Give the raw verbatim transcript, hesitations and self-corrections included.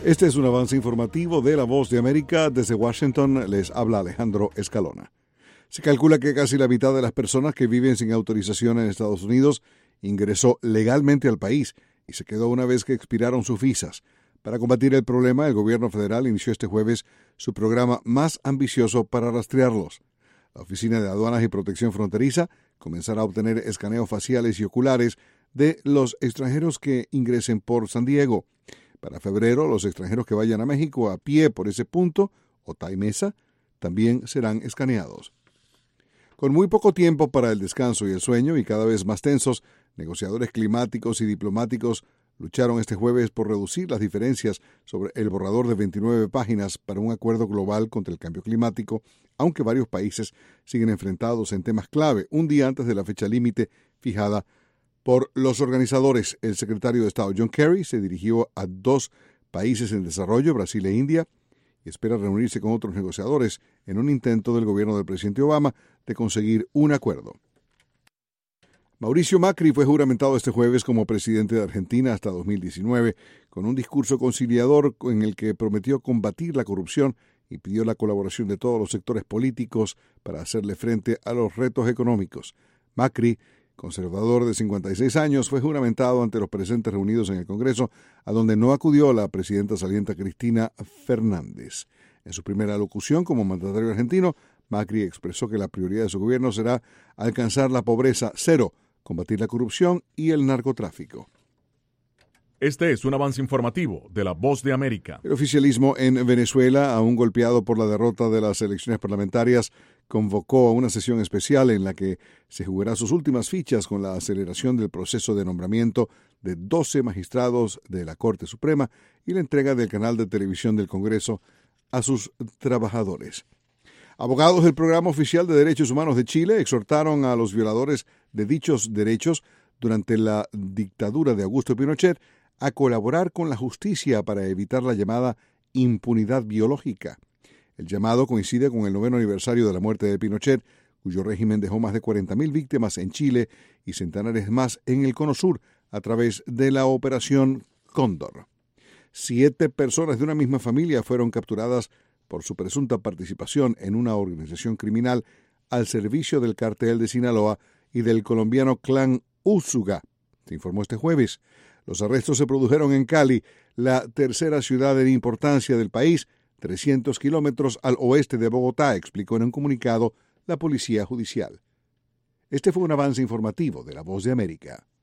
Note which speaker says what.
Speaker 1: Este es un avance informativo de La Voz de América. Desde Washington les habla Alejandro Escalona. Se calcula que casi la mitad de las personas que viven sin autorización en Estados Unidos ingresó legalmente al país y se quedó una vez que expiraron sus visas. Para combatir el problema, el gobierno federal inició este jueves su programa más ambicioso para rastrearlos. La Oficina de Aduanas y Protección Fronteriza comenzará a obtener escaneos faciales y oculares de los extranjeros que ingresen por San Diego. Para febrero, los extranjeros que vayan a México a pie por ese punto, Otay Mesa, también serán escaneados. Con muy poco tiempo para el descanso y el sueño y cada vez más tensos, negociadores climáticos y diplomáticos lucharon este jueves por reducir las diferencias sobre el borrador de veintinueve páginas para un acuerdo global contra el cambio climático, aunque varios países siguen enfrentados en temas clave un día antes de la fecha límite fijada por los organizadores. El secretario de Estado John Kerry se dirigió a dos países en desarrollo, Brasil e India, y espera reunirse con otros negociadores en un intento del gobierno del presidente Obama de conseguir un acuerdo. Mauricio Macri fue juramentado este jueves como presidente de Argentina hasta dos mil diecinueve, con un discurso conciliador en el que prometió combatir la corrupción y pidió la colaboración de todos los sectores políticos para hacerle frente a los retos económicos. Macri, conservador de cincuenta y seis años, fue juramentado ante los presentes reunidos en el Congreso, a donde no acudió la presidenta saliente Cristina Fernández. En su primera alocución como mandatario argentino, Macri expresó que la prioridad de su gobierno será alcanzar la pobreza cero, combatir la corrupción y el narcotráfico.
Speaker 2: Este es un avance informativo de La Voz de América.
Speaker 1: El oficialismo en Venezuela, aún golpeado por la derrota de las elecciones parlamentarias, convocó a una sesión especial en la que se jugará sus últimas fichas con la aceleración del proceso de nombramiento de doce magistrados de la Corte Suprema y la entrega del canal de televisión del Congreso a sus trabajadores. Abogados del Programa Oficial de Derechos Humanos de Chile exhortaron a los violadores de dichos derechos durante la dictadura de Augusto Pinochet a colaborar con la justicia para evitar la llamada impunidad biológica. El llamado coincide con el noveno aniversario de la muerte de Pinochet, cuyo régimen dejó más de cuarenta mil víctimas en Chile y centenares más en el Cono Sur a través de la Operación Cóndor. Siete personas de una misma familia fueron capturadas por su presunta participación en una organización criminal al servicio del cartel de Sinaloa y del colombiano clan Úsuga, se informó este jueves. Los arrestos se produjeron en Cali, la tercera ciudad en importancia del país, trescientos kilómetros al oeste de Bogotá, explicó en un comunicado la Policía Judicial. Este fue un avance informativo de La Voz de América.